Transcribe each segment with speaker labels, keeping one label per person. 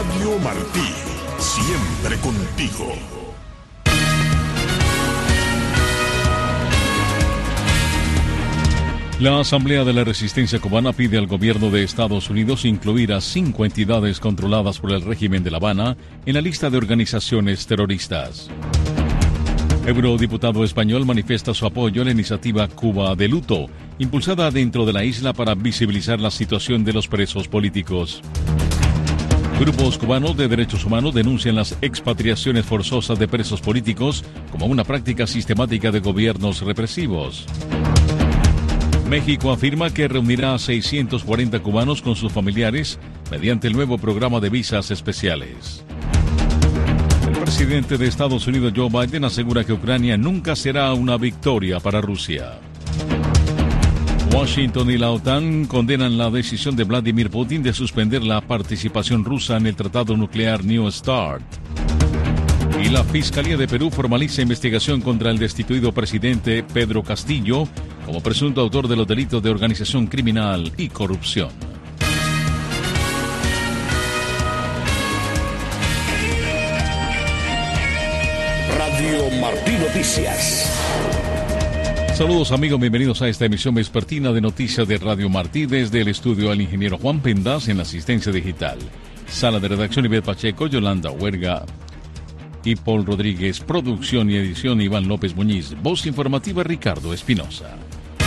Speaker 1: Radio Martí, siempre contigo.
Speaker 2: La Asamblea de la Resistencia Cubana pide al gobierno de Estados Unidos incluir a 5 entidades controladas por el régimen de La Habana en la lista de organizaciones terroristas. Eurodiputado español manifiesta su apoyo a la iniciativa Cuba de Luto, impulsada dentro de la isla para visibilizar la situación de los presos políticos. Grupos cubanos de derechos humanos denuncian las expatriaciones forzosas de presos políticos como una práctica sistemática de gobiernos represivos. México afirma que reunirá a 640 cubanos con sus familiares mediante el nuevo programa de visas especiales. El presidente de Estados Unidos, Joe Biden, asegura que Ucrania nunca será una victoria para Rusia. Washington y la OTAN condenan la decisión de Vladimir Putin de suspender la participación rusa en el tratado nuclear New START. Y la Fiscalía de Perú formaliza investigación contra el destituido presidente Pedro Castillo como presunto autor de los delitos de organización criminal y corrupción.
Speaker 1: Radio Martí Noticias.
Speaker 2: Saludos amigos, bienvenidos a esta emisión vespertina de Noticias de Radio Martí desde el estudio al ingeniero Juan Pendas en la asistencia digital. Sala de redacción Ivette Pacheco, Yolanda Huerga y Paul Rodríguez. Producción y edición Iván López Muñiz. Voz informativa Ricardo Espinosa.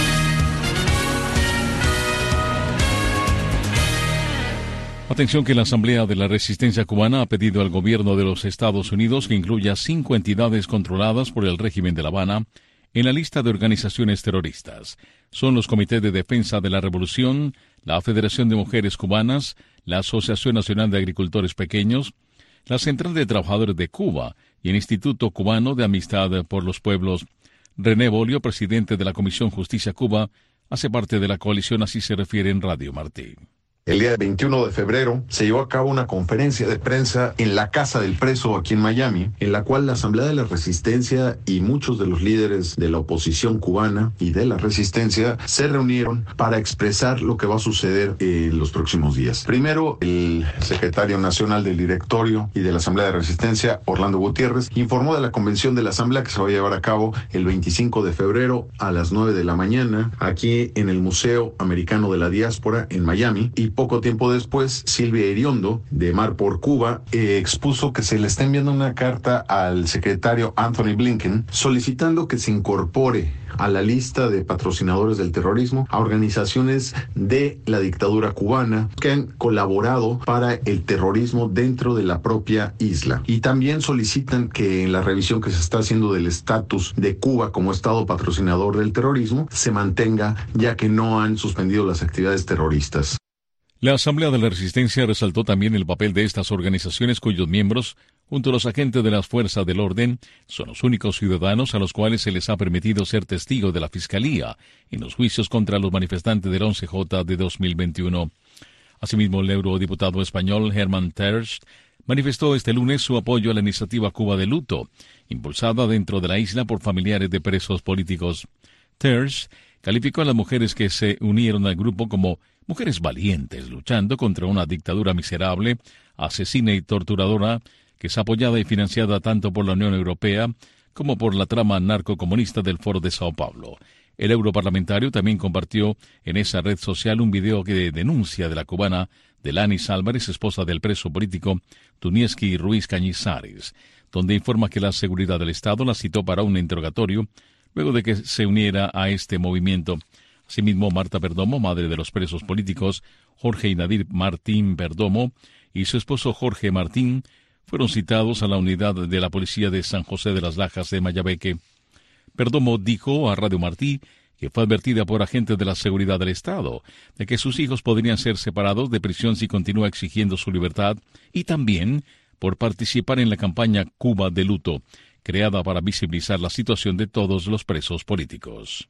Speaker 2: Atención que la Asamblea de la Resistencia Cubana ha pedido al gobierno de los Estados Unidos que incluya 5 entidades controladas por el régimen de La Habana en la lista de organizaciones terroristas. Son los Comités de Defensa de la Revolución, la Federación de Mujeres Cubanas, la Asociación Nacional de Agricultores Pequeños, la Central de Trabajadores de Cuba y el Instituto Cubano de Amistad por los Pueblos. René Bolio, presidente de la Comisión Justicia Cuba, hace parte de la coalición, así se refiere en Radio Martí.
Speaker 3: El día 21 de febrero se llevó a cabo una conferencia de prensa en la Casa del Preso aquí en Miami, en la cual la Asamblea de la Resistencia y muchos de los líderes de la oposición cubana y de la resistencia se reunieron para expresar lo que va a suceder en los próximos días. Primero, el secretario nacional del directorio y de la Asamblea de Resistencia, Orlando Gutiérrez, informó de la convención de la Asamblea que se va a llevar a cabo el 25 de febrero a las 9 de la mañana aquí en el Museo Americano de la Diáspora en Miami. Y poco tiempo después, Silvia Iriondo, de Mar por Cuba, expuso que se le está enviando una carta al secretario Anthony Blinken solicitando que se incorpore a la lista de patrocinadores del terrorismo a organizaciones de la dictadura cubana que han colaborado para el terrorismo dentro de la propia isla. Y también solicitan que en la revisión que se está haciendo del estatus de Cuba como estado patrocinador del terrorismo se mantenga, ya que no han suspendido las actividades terroristas.
Speaker 2: La Asamblea de la Resistencia resaltó también el papel de estas organizaciones cuyos miembros, junto a los agentes de las fuerzas del orden, son los únicos ciudadanos a los cuales se les ha permitido ser testigos de la Fiscalía en los juicios contra los manifestantes del 11J de 2021. Asimismo, el eurodiputado español Herman Tersch manifestó este lunes su apoyo a la iniciativa Cuba de Luto, impulsada dentro de la isla por familiares de presos políticos. Tersch calificó a las mujeres que se unieron al grupo como mujeres valientes luchando contra una dictadura miserable, asesina y torturadora que es apoyada y financiada tanto por la Unión Europea como por la trama narcocomunista del Foro de Sao Paulo. El europarlamentario también compartió en esa red social un video que denuncia de la cubana Delanis Álvarez, esposa del preso político Tunieski Ruiz Cañizares, donde informa que la seguridad del Estado la citó para un interrogatorio luego de que se uniera a este movimiento. Asimismo, Marta Perdomo, madre de los presos políticos Jorge y Nadir Martín Perdomo, y su esposo Jorge Martín, fueron citados a la unidad de la policía de San José de las Lajas de Mayabeque. Perdomo dijo a Radio Martí que fue advertida por agentes de la seguridad del Estado de que sus hijos podrían ser separados de prisión si continúa exigiendo su libertad, y también por participar en la campaña Cuba de Luto, creada para visibilizar la situación de todos los presos políticos.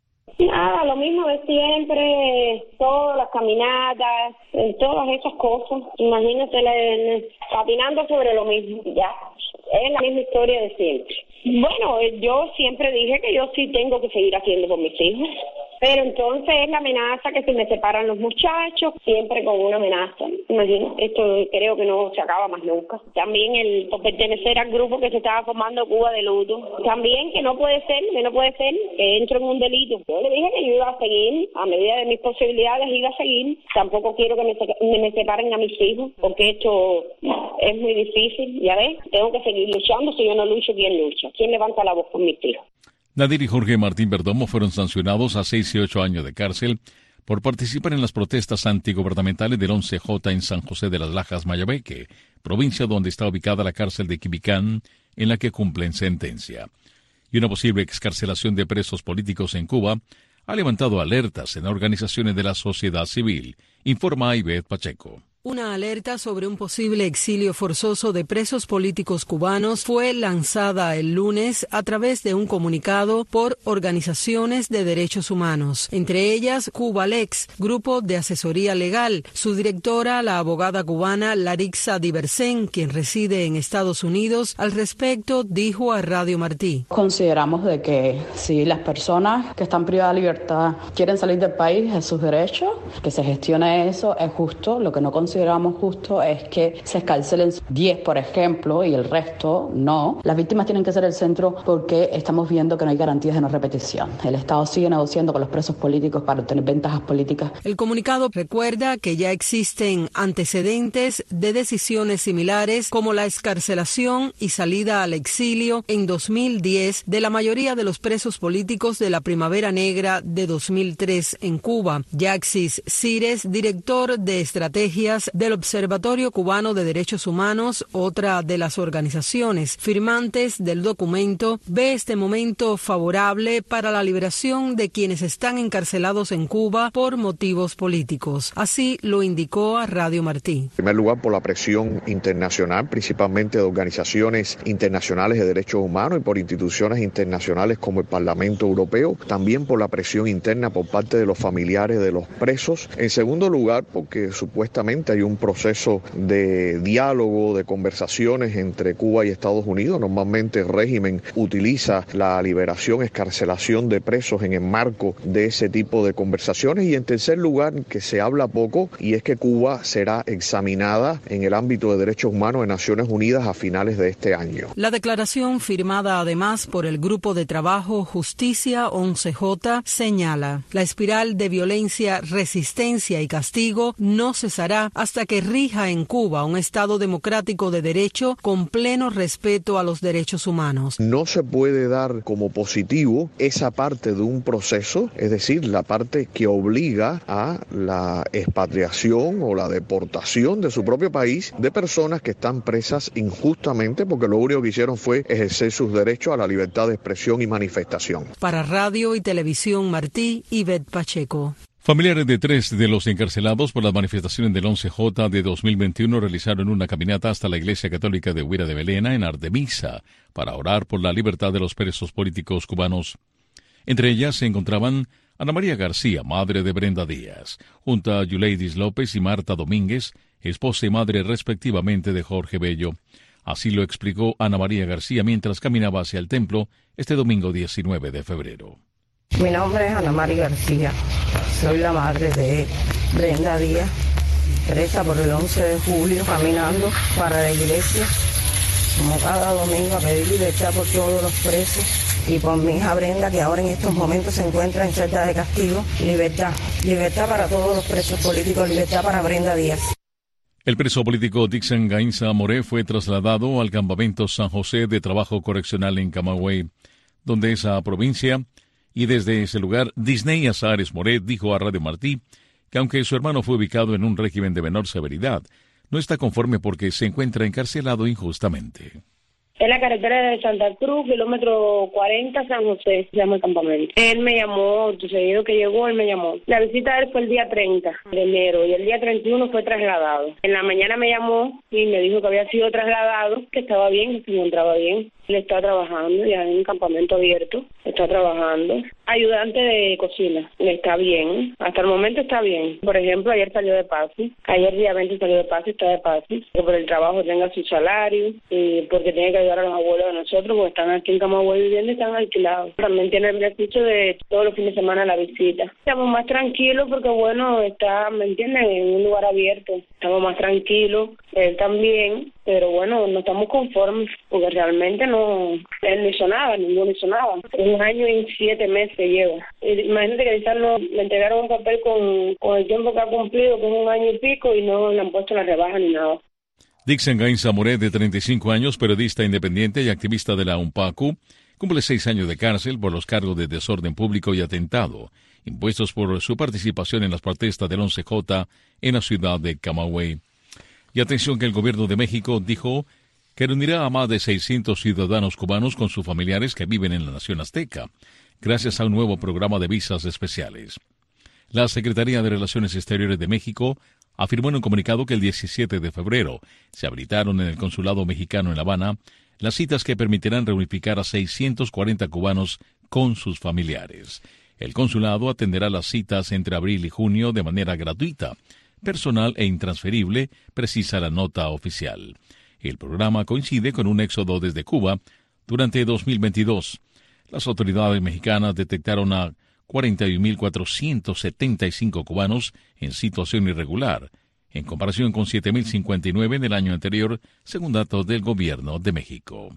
Speaker 4: Nada, lo mismo de siempre, todas las caminatas, todas esas cosas. Imagínate, patinando sobre lo mismo, ya. Es la misma historia de siempre. Bueno, yo siempre dije que yo sí tengo que seguir haciendo por mis hijos. Pero entonces es la amenaza que si me separan los muchachos, siempre con una amenaza. Imagino, esto creo que no se acaba más nunca. También el por pertenecer al grupo que se estaba formando Cuba de luto. También que no puede ser, que entro en un delito. Yo le dije que yo iba a seguir, a medida de mis posibilidades iba a seguir. Tampoco quiero que me separen a mis hijos, porque esto es muy difícil, ya ves. Tengo que seguir luchando, si yo no lucho, ¿quién lucha? ¿Quién levanta la voz por mis hijos?
Speaker 2: Nadir y Jorge Martín Perdomo fueron sancionados a 6 y 8 años de cárcel por participar en las protestas antigubernamentales del 11J en San José de las Lajas, Mayabeque, provincia donde está ubicada la cárcel de Quibicán, en la que cumplen sentencia. Y una posible excarcelación de presos políticos en Cuba ha levantado alertas en organizaciones de la sociedad civil, informa Ivette Pacheco.
Speaker 5: Una alerta sobre un posible exilio forzoso de presos políticos cubanos fue lanzada el lunes a través de un comunicado por organizaciones de derechos humanos, entre ellas Cubalex, grupo de asesoría legal. Su directora, la abogada cubana Larixa Diversen, quien reside en Estados Unidos, al respecto dijo a Radio Martí.
Speaker 6: Consideramos de que si las personas que están privadas de libertad quieren salir del país, es su derecho, que se gestione eso, es justo. Lo que no consideramos justo es que se escarcelen 10, por ejemplo, y el resto no. Las víctimas tienen que ser el centro porque estamos viendo que no hay garantías de no repetición. El Estado sigue negociando con los presos políticos para obtener ventajas políticas.
Speaker 5: El comunicado recuerda que ya existen antecedentes de decisiones similares como la excarcelación y salida al exilio en 2010 de la mayoría de los presos políticos de la Primavera Negra de 2003 en Cuba. Yaxis Cires, director de estrategias del Observatorio Cubano de Derechos Humanos, otra de las organizaciones firmantes del documento, ve este momento favorable para la liberación de quienes están encarcelados en Cuba por motivos políticos. Así lo indicó a Radio Martí.
Speaker 7: En primer lugar, por la presión internacional, principalmente de organizaciones internacionales de derechos humanos y por instituciones internacionales como el Parlamento Europeo, también por la presión interna por parte de los familiares de los presos. En segundo lugar, porque supuestamente hay un proceso de diálogo, de conversaciones entre Cuba y Estados Unidos. Normalmente el régimen utiliza la liberación, excarcelación de presos en el marco de ese tipo de conversaciones. Y en tercer lugar, que se habla poco, y es que Cuba será examinada en el ámbito de derechos humanos de Naciones Unidas a finales de este año.
Speaker 5: La declaración, firmada además por el Grupo de Trabajo Justicia 11J, señala: la espiral de violencia, resistencia y castigo no cesará hasta que rija en Cuba un Estado democrático de derecho con pleno respeto a los derechos humanos.
Speaker 7: No se puede dar como positivo esa parte de un proceso, es decir, la parte que obliga a la expatriación o la deportación de su propio país de personas que están presas injustamente porque lo único que hicieron fue ejercer sus derechos a la libertad de expresión y manifestación.
Speaker 5: Para Radio y Televisión Martí, Ivette Pacheco.
Speaker 2: Familiares de 3 de los encarcelados por las manifestaciones del 11J de 2021 realizaron una caminata hasta la Iglesia Católica de Huira de Belena en Artemisa para orar por la libertad de los presos políticos cubanos. Entre ellas se encontraban Ana María García, madre de Brenda Díaz, junto a Yuleidis López y Marta Domínguez, esposa y madre respectivamente de Jorge Bello. Así lo explicó Ana María García mientras caminaba hacia el templo este domingo 19 de febrero.
Speaker 8: Mi nombre es Ana María García, soy la madre de Brenda Díaz, presa por el 11 de julio, caminando para la iglesia, como cada domingo, a pedir libertad por todos los presos y por mi hija Brenda, que ahora en estos momentos se encuentra en celda de castigo. Libertad para todos los presos políticos, libertad para Brenda Díaz.
Speaker 2: El preso político Dixon Gainza Moré fue trasladado al campamento San José de Trabajo Correccional en Camagüey, donde esa provincia. Y desde ese lugar, Disney Azares Moret dijo a Radio Martí que aunque su hermano fue ubicado en un régimen de menor severidad, no está conforme porque se encuentra encarcelado injustamente.
Speaker 4: En la carretera de Santa Cruz, kilómetro 40, San José, se llama el campamento. Él me llamó, seguido que llegó, él me llamó. La visita de él fue el día 30 de enero y el día 31 fue trasladado. En la mañana me llamó y me dijo que había sido trasladado, que estaba bien, que se encontraba bien. Él está trabajando ya en un campamento abierto, está trabajando. Ayudante de cocina, está bien, hasta el momento está bien. Por ejemplo, ayer salió de PASI, ayer día 20 salió de PASI, está de PASI, que por el trabajo tenga su salario y porque tiene que ayudar a los abuelos de nosotros, porque están aquí en Camagüey viviendo y están alquilados. También tiene el beneficio de todos los fines de semana la visita. Estamos más tranquilos porque, bueno, está, ¿me entienden?, en un lugar abierto. Estamos más tranquilos, él también, pero bueno, no estamos conformes porque realmente no, él no hizo nada, ninguno hizo nada. 1 año y 7 meses lleva. Imagínate que quizás no le entregaron un papel con el tiempo que ha cumplido, que es 1 año y pico, y no le han puesto la rebaja ni nada.
Speaker 2: Dixon Gainza Moret, de 35 años, periodista independiente y activista de la UNPACU, cumple 6 años de cárcel por los cargos de desorden público y atentado, impuestos por su participación en las protestas del 11J en la ciudad de Camagüey. Y atención que el gobierno de México dijo que reunirá a más de 600 ciudadanos cubanos con sus familiares que viven en la nación azteca, gracias a un nuevo programa de visas especiales. La Secretaría de Relaciones Exteriores de México afirmó en un comunicado que el 17 de febrero se habilitaron en el Consulado Mexicano en La Habana las citas que permitirán reunificar a 640 cubanos con sus familiares. El consulado atenderá las citas entre abril y junio de manera gratuita, personal e intransferible, precisa la nota oficial. El programa coincide con un éxodo desde Cuba durante 2022. Las autoridades mexicanas detectaron a 41.475 cubanos en situación irregular, en comparación con 7.059 en el año anterior, según datos del Gobierno de México.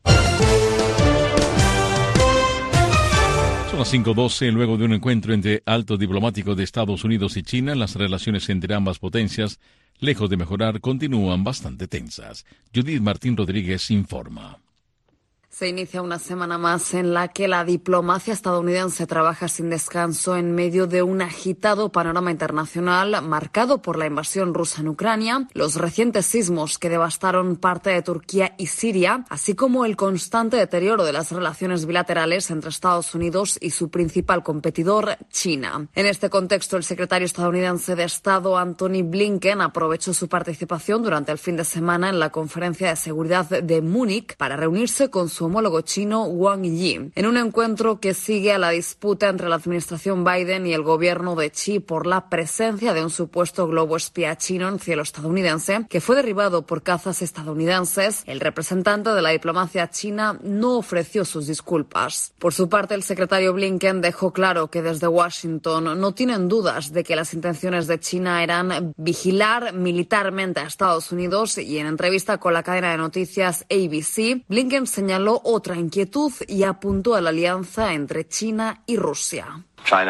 Speaker 2: Son las 5:12, luego de un encuentro entre altos diplomáticos de Estados Unidos y China, las relaciones entre ambas potencias, lejos de mejorar, continúan bastante tensas. Judith Martín Rodríguez informa.
Speaker 9: Se inicia una semana más en la que la diplomacia estadounidense trabaja sin descanso en medio de un agitado panorama internacional marcado por la invasión rusa en Ucrania, los recientes sismos que devastaron parte de Turquía y Siria, así como el constante deterioro de las relaciones bilaterales entre Estados Unidos y su principal competidor, China. En este contexto, el secretario estadounidense de Estado, Antony Blinken, aprovechó su participación durante el fin de semana en la Conferencia de Seguridad de Múnich para reunirse con su homólogo chino Wang Yi, en un encuentro que sigue a la disputa entre la administración Biden y el gobierno de Xi por la presencia de un supuesto globo espía chino en cielo estadounidense que fue derribado por cazas estadounidenses. El representante de la diplomacia china no ofreció sus disculpas. Por su parte, el secretario Blinken dejó claro que desde Washington no tienen dudas de que las intenciones de China eran vigilar militarmente a Estados Unidos, y en entrevista con la cadena de noticias ABC, Blinken señaló otra inquietud y apuntó a la alianza entre China y Rusia.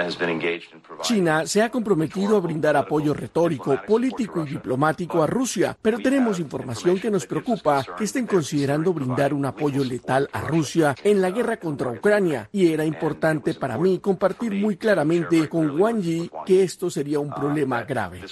Speaker 10: China se ha comprometido a brindar apoyo retórico, político y diplomático a Rusia, pero tenemos información que nos preocupa que estén considerando brindar un apoyo letal a Rusia en la guerra contra Ucrania, y era importante para mí compartir muy claramente con Wang Yi que esto sería un problema grave.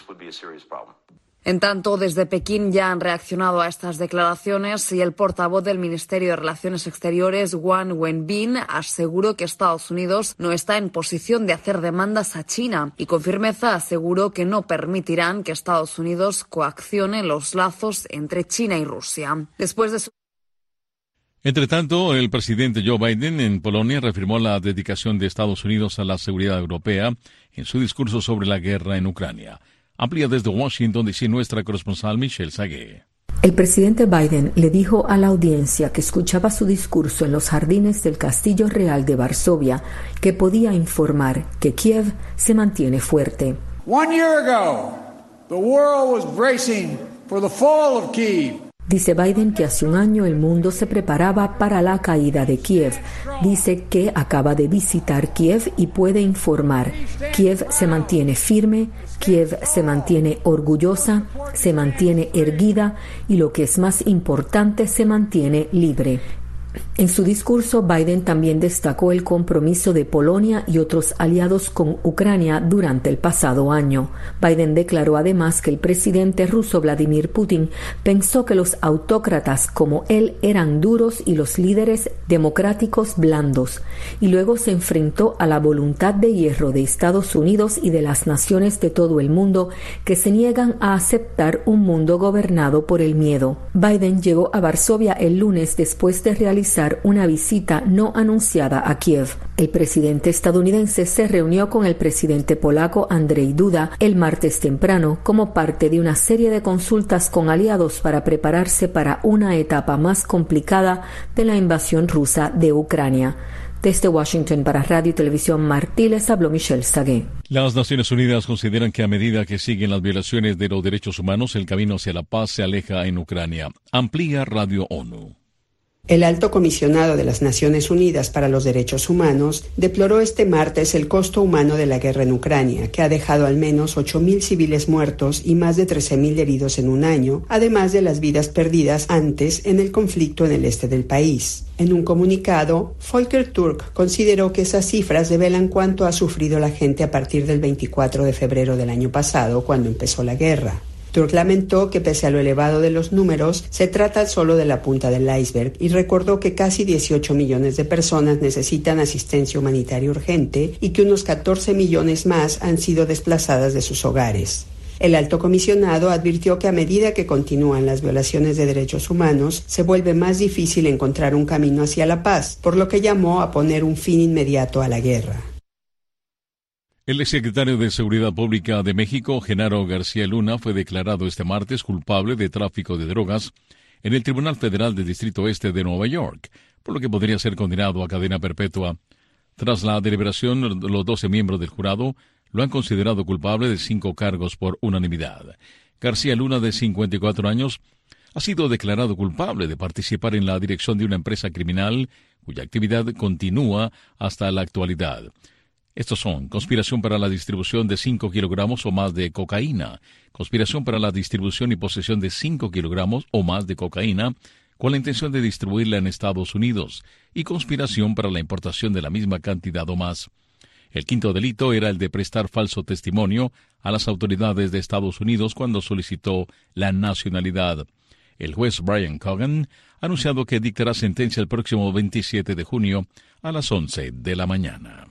Speaker 9: En tanto, desde Pekín ya han reaccionado a estas declaraciones y el portavoz del Ministerio de Relaciones Exteriores, Wang Wenbin, aseguró que Estados Unidos no está en posición de hacer demandas a China y con firmeza aseguró que no permitirán que Estados Unidos coaccione los lazos entre China y Rusia. Después de su...
Speaker 2: Entre tanto, el presidente Joe Biden en Polonia reafirmó la dedicación de Estados Unidos a la seguridad europea en su discurso sobre la guerra en Ucrania. Amplía desde Washington, DC, nuestra corresponsal Michelle Sagué.
Speaker 11: El presidente Biden le dijo a la audiencia que escuchaba su discurso en los jardines del Castillo Real de Varsovia que podía informar que Kiev se mantiene fuerte.
Speaker 12: 1 year ago, the world was bracing for the fall of Kiev.
Speaker 11: Dice Biden que hace un año el mundo se preparaba para la caída de Kiev. Dice que acaba de visitar Kiev y puede informar. Kiev se mantiene firme, Kiev se mantiene orgullosa, se mantiene erguida y, lo que es más importante, se mantiene libre. En su discurso, Biden también destacó el compromiso de Polonia y otros aliados con Ucrania durante el pasado año. Biden declaró además que el presidente ruso Vladimir Putin pensó que los autócratas como él eran duros y los líderes democráticos blandos, y luego se enfrentó a la voluntad de hierro de Estados Unidos y de las naciones de todo el mundo que se niegan a aceptar un mundo gobernado por el miedo. Biden llegó a Varsovia el lunes después de realizar realizar una visita no anunciada a Kiev. El presidente estadounidense se reunió con el presidente polaco Andrzej Duda el martes temprano como parte de una serie de consultas con aliados para prepararse para una etapa más complicada de la invasión rusa de Ucrania. Desde Washington para Radio y Televisión Martí les habló Michelle Sagué.
Speaker 2: Las Naciones Unidas consideran que a medida que siguen las violaciones de los derechos humanos, el camino hacia la paz se aleja en Ucrania. Amplía Radio ONU.
Speaker 13: El alto comisionado de las Naciones Unidas para los Derechos Humanos deploró este martes el costo humano de la guerra en Ucrania, que ha dejado al menos 8.000 civiles muertos y más de 13.000 heridos en un año, además de las vidas perdidas antes en el conflicto en el este del país. En un comunicado, Volker Turk consideró que esas cifras develan cuánto ha sufrido la gente a partir del 24 de febrero del año pasado, cuando empezó la guerra. Turk lamentó que pese a lo elevado de los números, se trata solo de la punta del iceberg y recordó que casi 18 millones de personas necesitan asistencia humanitaria urgente y que unos 14 millones más han sido desplazadas de sus hogares. El alto comisionado advirtió que a medida que continúan las violaciones de derechos humanos, se vuelve más difícil encontrar un camino hacia la paz, por lo que llamó a poner un fin inmediato a la guerra.
Speaker 2: El exsecretario de Seguridad Pública de México, Genaro García Luna, fue declarado este martes culpable de tráfico de drogas en el Tribunal Federal del Distrito Este de Nueva York, por lo que podría ser condenado a cadena perpetua. Tras la deliberación, los 12 miembros del jurado lo han considerado culpable de 5 cargos por unanimidad. García Luna, de 54 años, ha sido declarado culpable de participar en la dirección de una empresa criminal cuya actividad continúa hasta la actualidad. Estos son conspiración para la distribución de 5 kilogramos o más de cocaína, conspiración para la distribución y posesión de 5 kilogramos o más de cocaína con la intención de distribuirla en Estados Unidos y conspiración para la importación de la misma cantidad o más. El quinto delito era el de prestar falso testimonio a las autoridades de Estados Unidos cuando solicitó la nacionalidad. El juez Brian Cogan ha anunciado que dictará sentencia el próximo 27 de junio a las 11 de la mañana.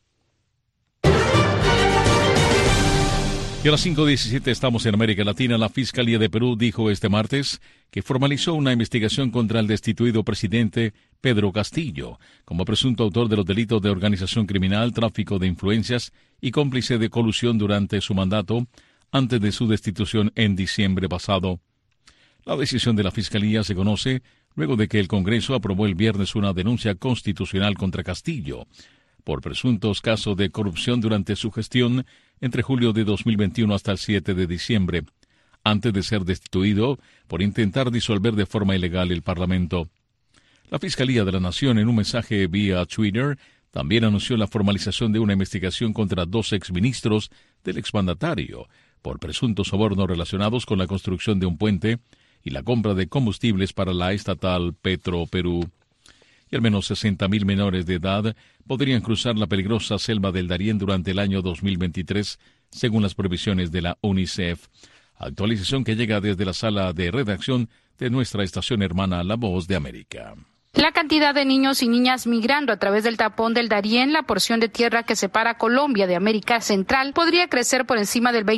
Speaker 2: Y a las 5:17 estamos en América Latina. La Fiscalía de Perú dijo este martes que formalizó una investigación contra el destituido presidente Pedro Castillo como presunto autor de los delitos de organización criminal, tráfico de influencias y cómplice de colusión durante su mandato antes de su destitución en diciembre pasado. La decisión de la Fiscalía se conoce luego de que el Congreso aprobó el viernes una denuncia constitucional contra Castillo por presuntos casos de corrupción durante su gestión entre julio de 2021 hasta el 7 de diciembre, antes de ser destituido por intentar disolver de forma ilegal el Parlamento. La Fiscalía de la Nación, en un mensaje vía Twitter, también anunció la formalización de una investigación contra 2 exministros del exmandatario por presuntos sobornos relacionados con la construcción de un puente y la compra de combustibles para la estatal Petroperú. Y al menos 60.000 menores de edad podrían cruzar la peligrosa selva del Darién durante el año 2023, según las previsiones de la UNICEF. Actualización que llega desde la sala de redacción de nuestra estación hermana La Voz de América.
Speaker 14: La cantidad de niños y niñas migrando a través del tapón del Darién, la porción de tierra que separa Colombia de América Central, podría crecer por encima del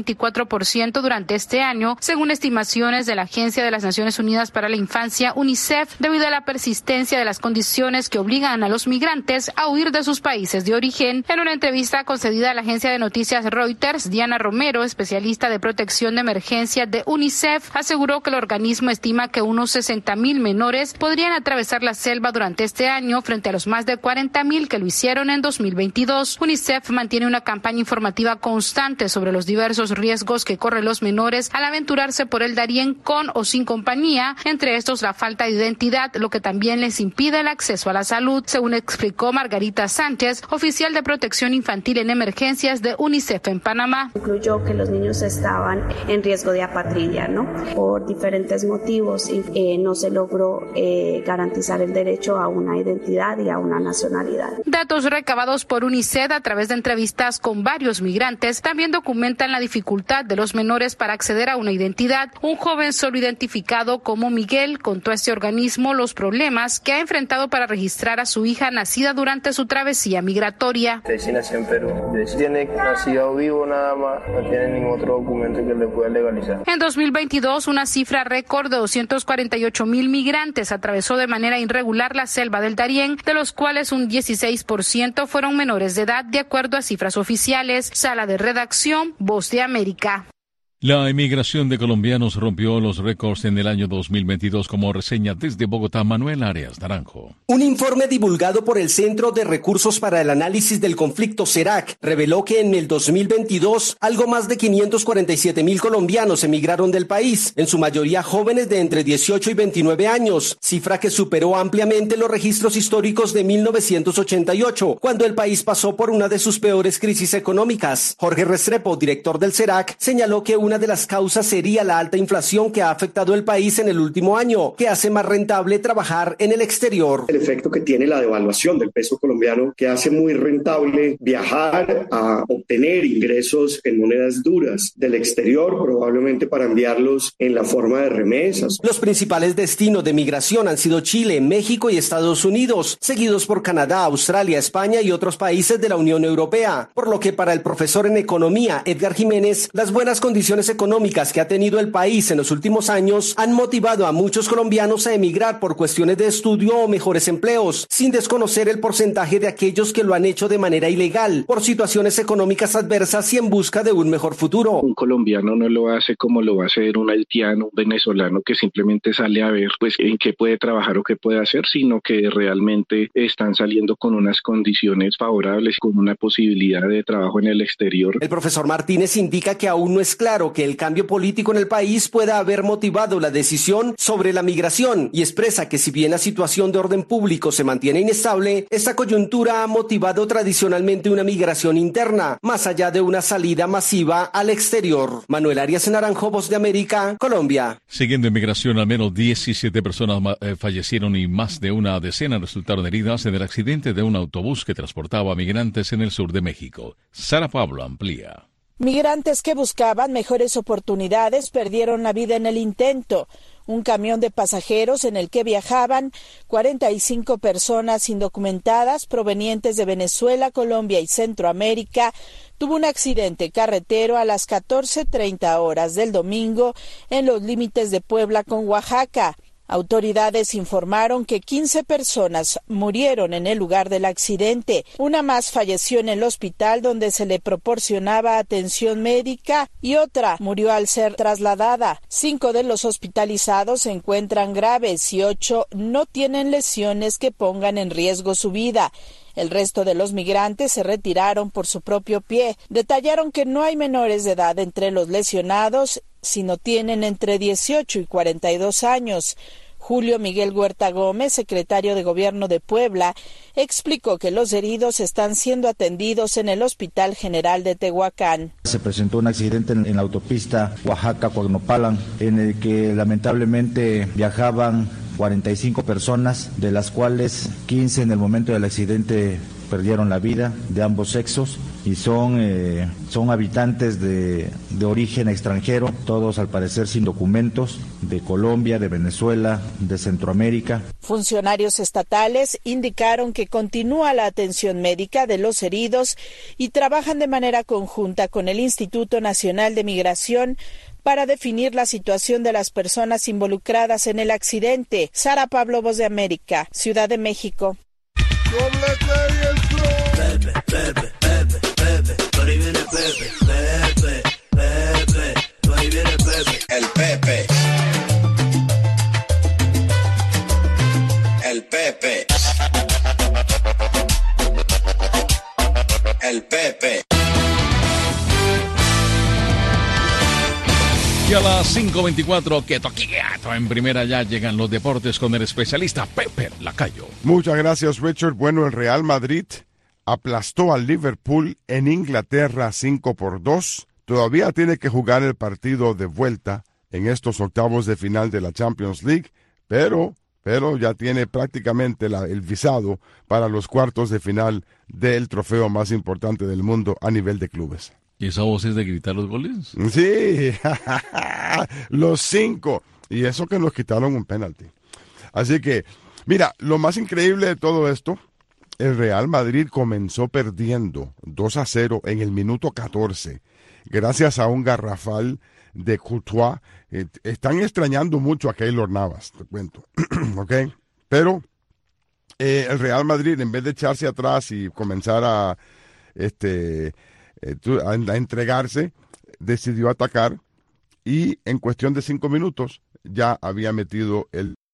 Speaker 14: 24% durante este año, según estimaciones de la Agencia de las Naciones Unidas para la Infancia, UNICEF, debido a la persistencia de las condiciones que obligan a los migrantes a huir de sus países de origen. En una entrevista concedida a la agencia de noticias Reuters, Diana Romero, especialista de protección de emergencia de UNICEF, aseguró que el organismo estima que unos 60.000 menores podrían atravesar la selva durante este año frente a los más de 40.000 que lo hicieron en 2022. UNICEF mantiene una campaña informativa constante sobre los diversos riesgos que corren los menores al aventurarse por el Darién con o sin compañía, entre estos la falta de identidad, lo que también les impide el acceso a la salud, según explicó Margarita Sánchez, oficial de protección infantil en emergencias de UNICEF en Panamá.
Speaker 15: Incluyó que los niños estaban en riesgo de apatridia, por diferentes motivos y no se logró garantizar el derecho a una identidad y a una nacionalidad.
Speaker 14: Datos recabados por UNICEF a través de entrevistas con varios migrantes también documentan la dificultad de los menores para acceder a una identidad. Un joven solo identificado como Miguel contó a este organismo los problemas que ha enfrentado para registrar a su hija nacida durante su travesía migratoria.
Speaker 16: Sí nació en Perú. Tiene nacido vivo nada más, no tiene ningún otro documento que le pueda legalizar.
Speaker 14: En 2022, una cifra récord de 248.000 migrantes atravesó de manera irregular regular la selva del Darién, de los cuales un 16% fueron menores de edad, de acuerdo a cifras oficiales. Sala de redacción, Voz de América.
Speaker 2: La emigración de colombianos rompió los récords en el año 2022, como reseña desde Bogotá Manuel Arias Naranjo.
Speaker 17: Un informe divulgado por el Centro de Recursos para el Análisis del Conflicto CERAC reveló que en el 2022 algo más de 547,000 colombianos emigraron del país, en su mayoría jóvenes de entre 18 y 29 años, cifra que superó ampliamente los registros históricos de 1988, cuando el país pasó por una de sus peores crisis económicas. Jorge Restrepo, director del CERAC, señaló que una de las causas sería la alta inflación que ha afectado el país en el último año, que hace más rentable trabajar en el exterior.
Speaker 18: El efecto que tiene la devaluación del peso colombiano, que hace muy rentable viajar a obtener ingresos en monedas duras del exterior, probablemente para enviarlos en la forma de remesas.
Speaker 17: Los principales destinos de migración han sido Chile, México y Estados Unidos, seguidos por Canadá, Australia, España y otros países de la Unión Europea, por lo que para el profesor en economía Edgar Jiménez, las buenas condiciones económicas que ha tenido el país en los últimos años han motivado a muchos colombianos a emigrar por cuestiones de estudio o mejores empleos, sin desconocer el porcentaje de aquellos que lo han hecho de manera ilegal, por situaciones económicas adversas y en busca de un mejor futuro.
Speaker 19: Un colombiano no lo hace como lo va a hacer un haitiano, un venezolano que simplemente sale a ver pues en qué puede trabajar o qué puede hacer, sino que realmente están saliendo con unas condiciones favorables, con una posibilidad de trabajo en el exterior.
Speaker 17: El profesor Martínez indica que aún no es claro que el cambio político en el país pueda haber motivado la decisión sobre la migración y expresa que si bien la situación de orden público se mantiene inestable, esta coyuntura ha motivado tradicionalmente una migración interna, más allá de una salida masiva al exterior. Manuel Arias Naranjo, Voz de América, Colombia.
Speaker 2: Siguiendo inmigración, al menos 17 personas fallecieron y más de una decena resultaron heridas en el accidente de un autobús que transportaba migrantes en el sur de México. Sara Pablo amplía.
Speaker 20: Migrantes que buscaban mejores oportunidades perdieron la vida en el intento. Un camión de pasajeros en el que viajaban 45 personas indocumentadas provenientes de Venezuela, Colombia y Centroamérica tuvo un accidente carretero a las 14:30 horas del domingo en los límites de Puebla con Oaxaca. Autoridades informaron que 15 personas murieron en el lugar del accidente. Una más falleció en el hospital donde se le proporcionaba atención médica y otra murió al ser trasladada. 5 de los hospitalizados se encuentran graves y 8 no tienen lesiones que pongan en riesgo su vida. El resto de los migrantes se retiraron por su propio pie. Detallaron que no hay menores de edad entre los lesionados, sino tienen entre 18 y 42 años. Julio Miguel Huerta Gómez, secretario de Gobierno de Puebla, explicó que los heridos están siendo atendidos en el Hospital General de Tehuacán.
Speaker 21: Se presentó un accidente en la autopista Oaxaca-Coagnopalan, en el que lamentablemente viajaban 45 personas, de las cuales 15 en el momento del accidente perdieron la vida, de ambos sexos, y son habitantes de origen extranjero, todos al parecer sin documentos, de Colombia, de Venezuela, de Centroamérica.
Speaker 20: Funcionarios estatales indicaron que continúa la atención médica de los heridos y trabajan de manera conjunta con el Instituto Nacional de Migración para definir la situación de las personas involucradas en el accidente. Sara Pablo, Voz de América, Ciudad de México.
Speaker 22: Pepe, Pepe, Pepe, Pepe, por ahí viene Pepe, Pepe, Pepe, por ahí viene Pepe. El Pepe. El Pepe. El Pepe.
Speaker 2: Y a las 5:24, quieto, en primera ya llegan los deportes con el especialista Pepe Lacayo.
Speaker 23: Muchas gracias, Richard. Bueno, el Real Madrid aplastó al Liverpool en Inglaterra 5-2. Todavía tiene que jugar el partido de vuelta en estos octavos de final de la Champions League, pero ya tiene prácticamente el visado para los cuartos de final del trofeo más importante del mundo a nivel de clubes.
Speaker 2: ¿Y esa voz es de gritar los goles?
Speaker 23: Sí, los 5. Y eso que nos quitaron un penalti. Así que, mira, lo más increíble de todo esto, el Real Madrid comenzó perdiendo 2-0 en el minuto 14, gracias a un garrafal de Courtois. Están extrañando mucho a Keylor Navas, te cuento. ¿Ok? Pero el Real Madrid, en vez de echarse atrás y comenzar a entregarse, decidió atacar y en cuestión de 5 minutos ya había metido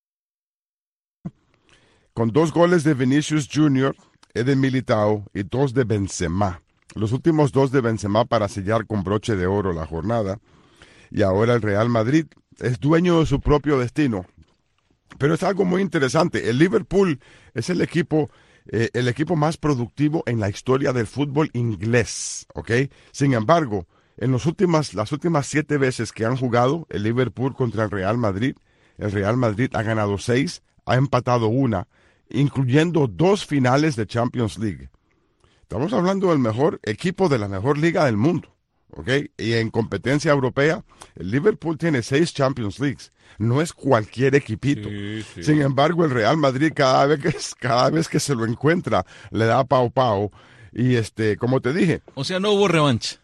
Speaker 23: con 2 goles de Vinicius Jr., Eden Militao y 2 de Benzema. Los últimos 2 de Benzema para sellar con broche de oro la jornada. Y ahora el Real Madrid es dueño de su propio destino. Pero es algo muy interesante. El Liverpool es el equipo más productivo en la historia del fútbol inglés, ¿ok? Sin embargo, en las últimas 7 veces que han jugado el Liverpool contra el Real Madrid ha ganado 6, ha empatado 1, incluyendo 2 finales de Champions League. Estamos hablando del mejor equipo de la mejor liga del mundo, ¿ok? Y en competencia europea, el Liverpool tiene 6 Champions Leagues. No es cualquier equipito. Sí. Sin embargo, el Real Madrid cada vez que se lo encuentra, le da pau. Y como te dije.
Speaker 2: O sea, no hubo revancha.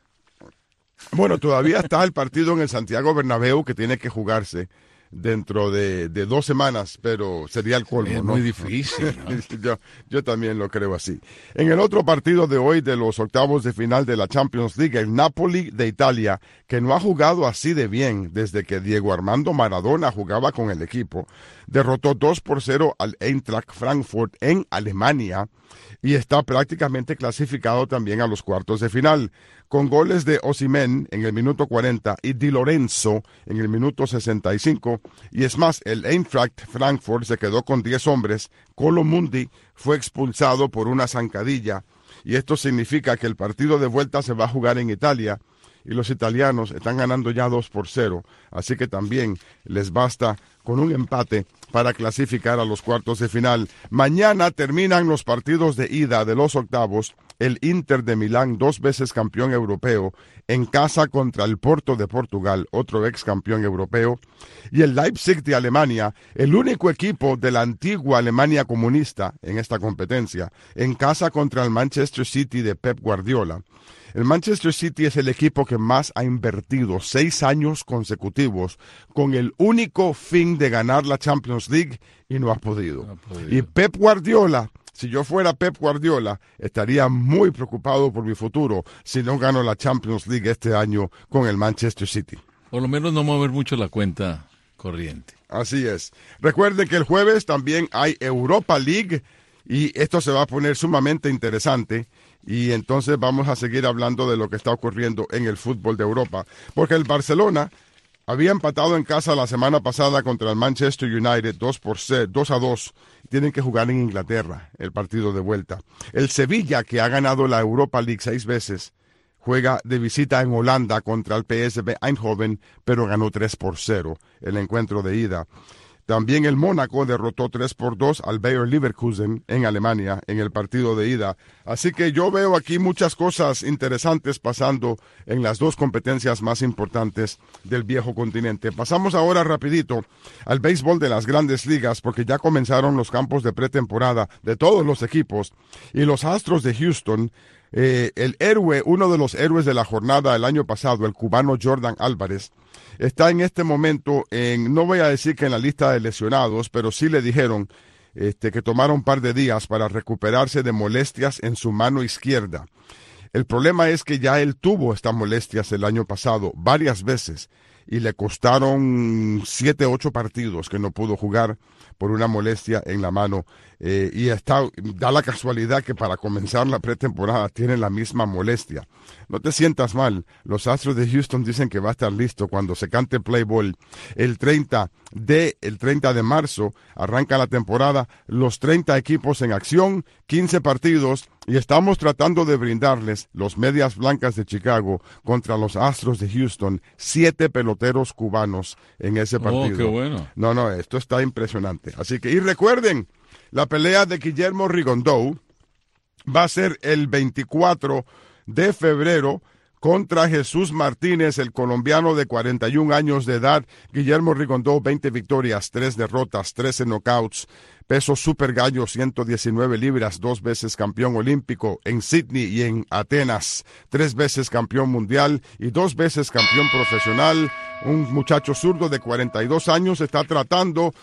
Speaker 23: Bueno, todavía está el partido en el Santiago Bernabéu que tiene que jugarse dentro de 2 semanas, pero sería el colmo,
Speaker 2: es
Speaker 23: ¿no?
Speaker 2: Muy difícil, ¿no?
Speaker 23: Yo también lo creo así. En el otro partido de hoy de los octavos de final de la Champions League, el Napoli de Italia, que no ha jugado así de bien desde que Diego Armando Maradona jugaba con el equipo, derrotó 2-0 al Eintracht Frankfurt en Alemania y está prácticamente clasificado también a los cuartos de final, con goles de Osimhen en el minuto 40 y Di Lorenzo en el minuto 65. Y es más, el Eintracht Frankfurt se quedó con 10 hombres. Colo Mundi fue expulsado por una zancadilla. Y esto significa que el partido de vuelta se va a jugar en Italia. Y los italianos están ganando ya 2-0. Así que también les basta con un empate para clasificar a los cuartos de final. Mañana terminan los partidos de ida de los octavos. El Inter de Milán, 2 veces campeón europeo, en casa contra el Porto de Portugal, otro ex campeón europeo. Y el Leipzig de Alemania, el único equipo de la antigua Alemania comunista en esta competencia, en casa contra el Manchester City de Pep Guardiola. El Manchester City es el equipo que más ha invertido 6 años consecutivos con el único fin de ganar la Champions League y no ha podido. Y Pep Guardiola, si yo fuera Pep Guardiola, estaría muy preocupado por mi futuro si no gano la Champions League este año con el Manchester City.
Speaker 2: Por lo menos no mover mucho la cuenta corriente.
Speaker 23: Así es. Recuerden que el jueves también hay Europa League y esto se va a poner sumamente interesante. Y entonces vamos a seguir hablando de lo que está ocurriendo en el fútbol de Europa. Porque el Barcelona había empatado en casa la semana pasada contra el Manchester United 2-2. Tienen que jugar en Inglaterra el partido de vuelta. El Sevilla, que ha ganado la Europa League 6 veces, juega de visita en Holanda contra el PSV Eindhoven, pero ganó 3-0 el encuentro de ida. También el Mónaco derrotó 3-2 al Bayer Leverkusen en Alemania en el partido de ida. Así que yo veo aquí muchas cosas interesantes pasando en las 2 competencias más importantes del viejo continente. Pasamos ahora rapidito al béisbol de las grandes ligas porque ya comenzaron los campos de pretemporada de todos los equipos. Y los Astros de Houston, uno de los héroes de la jornada el año pasado, el cubano Jordan Álvarez, está en este momento no voy a decir que en la lista de lesionados, pero sí le dijeron que tomaron un par de días para recuperarse de molestias en su mano izquierda. El problema es que ya él tuvo estas molestias el año pasado varias veces y le costaron 7, 8 partidos que no pudo jugar por una molestia en la mano. Da la casualidad que para comenzar la pretemporada tiene la misma molestia. No te sientas mal. Los Astros de Houston dicen que va a estar listo cuando se cante play ball. El 30 de marzo arranca la temporada, los 30 equipos en acción, 15 partidos, y estamos tratando de brindarles los Medias Blancas de Chicago contra los Astros de Houston, 7 peloteros cubanos en ese partido.
Speaker 2: Oh, qué bueno.
Speaker 23: No, esto está impresionante. Así que, y recuerden, la pelea de Guillermo Rigondou va a ser el 24 de febrero contra Jesús Martínez, el colombiano de 41 años de edad. Guillermo Rigondou, 20 victorias, 3 derrotas, 13 knockouts. Peso super gallo, 119 libras, 2 veces campeón olímpico en Sydney y en Atenas, 3 veces campeón mundial y 2 veces campeón profesional. Un muchacho zurdo de 42 años está tratando